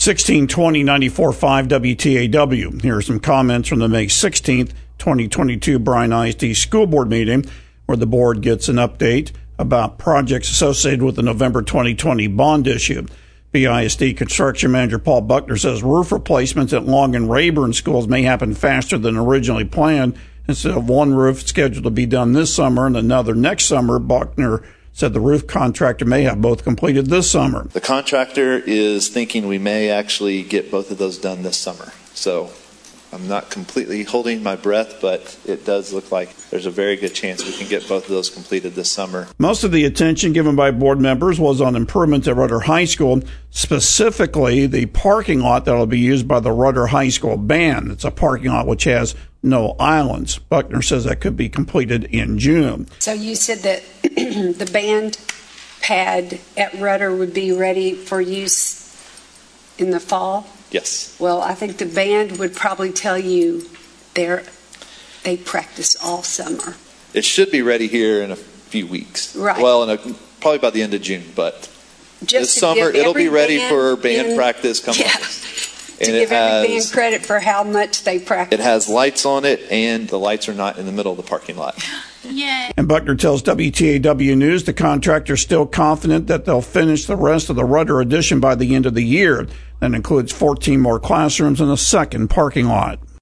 1620 94.5 WTAW. Here are some comments from the May 16th, 2022 Bryan ISD School Board meeting, where the board gets an update about projects associated with the November 2020 bond issue. BISD Construction Manager Paul Buckner says roof replacements at Long and Rayburn schools may happen faster than originally planned. Instead of one roof scheduled to be done this summer and another next summer, Buckner said the roof contractor may have both completed this summer. The contractor is thinking we may actually get both of those done this summer. So I'm not completely holding my breath, but it does look like there's a very good chance we can get both of those completed this summer. Most of the attention given by board members was on improvements at Rudder High School, specifically the parking lot that will be used by the Rudder High School band. It's a parking lot which has no islands. Buckner says that could be completed in June. So you said that the band pad at Rudder would be ready for use in the fall? Yes. Well, I think the band would probably tell you they practice all summer. It should be ready here in a few weeks. Right. Well, probably by the end of June, but just this summer it'll be ready for band practice coming up. To give every band credit for how much they practice. It has lights on it, and the lights are not in the middle of the parking lot. Yay. And Buckner tells WTAW News the contractor's still confident that they'll finish the rest of the Rudder addition by the end of the year. That includes 14 more classrooms and a second parking lot.